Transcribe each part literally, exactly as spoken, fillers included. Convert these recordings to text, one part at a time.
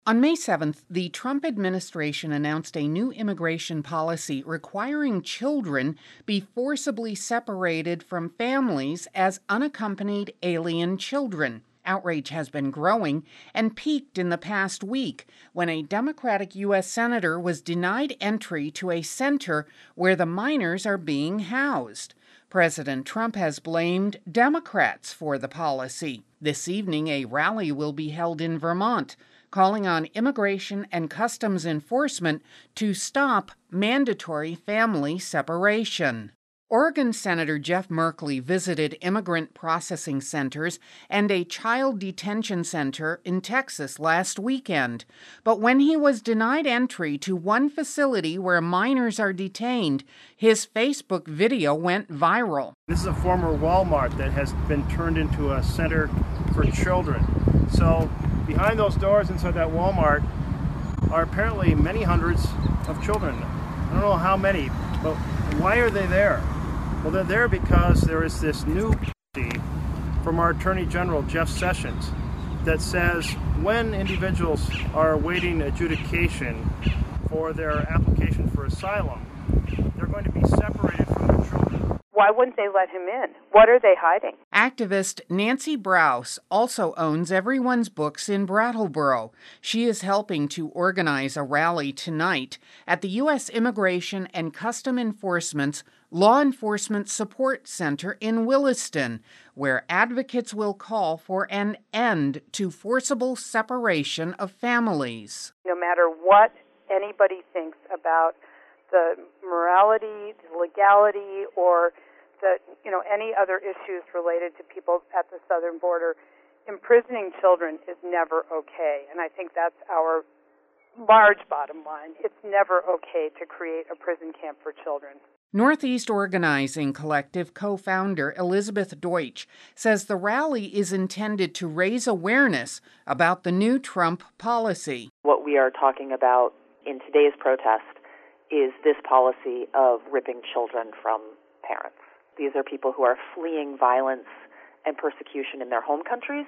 On May seventh, the Trump administration announced a new immigration policy requiring children be forcibly separated from families as unaccompanied alien children. Outrage has been growing and peaked in the past week when a Democratic U S senator was denied entry to a center where the minors are being housed. President Trump has blamed Democrats for the policy. This evening, a rally will be held in Vermont, calling on Immigration and Customs Enforcement to stop mandatory family separation. Oregon Senator Jeff Merkley visited immigrant processing centers and a child detention center in Texas last weekend. But when he was denied entry to one facility where minors are detained, his Facebook video went viral. This is a former Walmart that has been turned into a center for children. So behind those doors inside that Walmart are apparently many hundreds of children. I don't know how many, but why are they there? Well, they're there because there is this new policy from our Attorney General, Jeff Sessions, that says when individuals are awaiting adjudication for their application for asylum, they're going to be separated from their children. Why wouldn't they let him in? What are they hiding? Activist Nancy Brous also owns Everyone's Books in Brattleboro. She is helping to organize a rally tonight at the U S Immigration and Custom Enforcement's Law Enforcement Support Center in Williston, where advocates will call for an end to forcible separation of families. No matter what anybody thinks about the morality, the legality, or the, you know, any other issues related to people at the southern border, imprisoning children is never okay. And I think that's our large bottom line. It's never okay to create a prison camp for children. Northeast Organizing Collective co-founder Elizabeth Deutsch says the rally is intended to raise awareness about the new Trump policy. What we are talking about in today's protest is this policy of ripping children from parents. These are people who are fleeing violence and persecution in their home countries,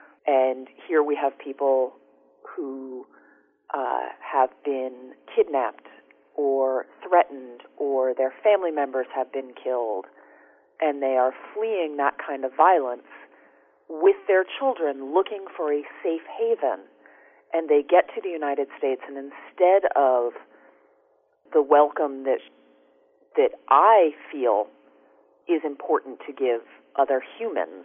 and here we have people who uh, have been kidnapped or threatened, or their family members have been killed, and they are fleeing that kind of violence with their children looking for a safe haven. And they get to the United States, and instead of the welcome that that I feel is important to give other humans,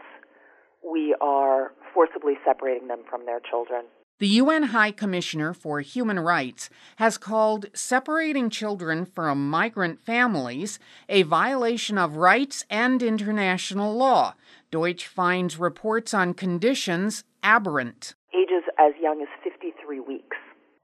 we are forcibly separating them from their children. The U N High Commissioner for Human Rights has called separating children from migrant families a violation of rights and international law. Deutsch finds reports on conditions aberrant. Ages as young as fifty-three weeks.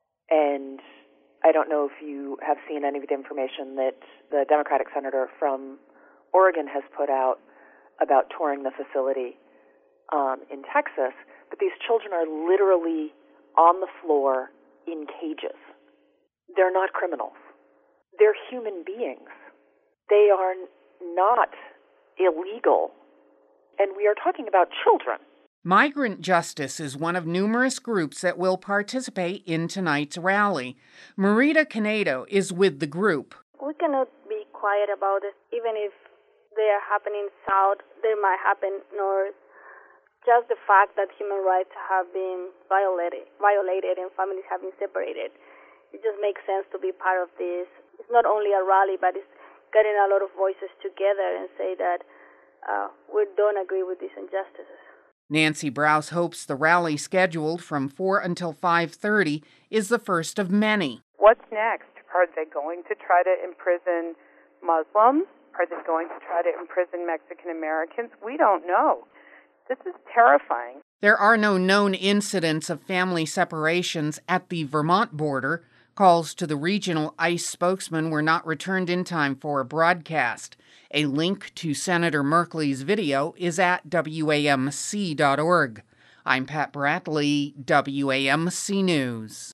And I don't know if you have seen any of the information that the Democratic senator from Oregon has put out about touring the facility um, in Texas, but these children are literally on the floor in cages. They're not criminals. They're human beings. They are not illegal. And we are talking about children. Migrant Justice is one of numerous groups that will participate in tonight's rally. Marita Canedo is with the group. We cannot be quiet about it. Even if they are happening south, they might happen north. Just the fact that human rights have been violated, violated and families have been separated, it just makes sense to be part of this. It's not only a rally, but it's getting a lot of voices together and say that uh, we don't agree with these injustices. Nancy Brous hopes the rally scheduled from four until five thirty is the first of many. What's next? Are they going to try to imprison Muslims? Are they going to try to imprison Mexican Americans? We don't know. This is terrifying. There are no known incidents of family separations at the Vermont border. Calls to the regional ICE spokesman were not returned in time for a broadcast. A link to Senator Merkley's video is at W A M C dot org. I'm Pat Bradley, W A M C News.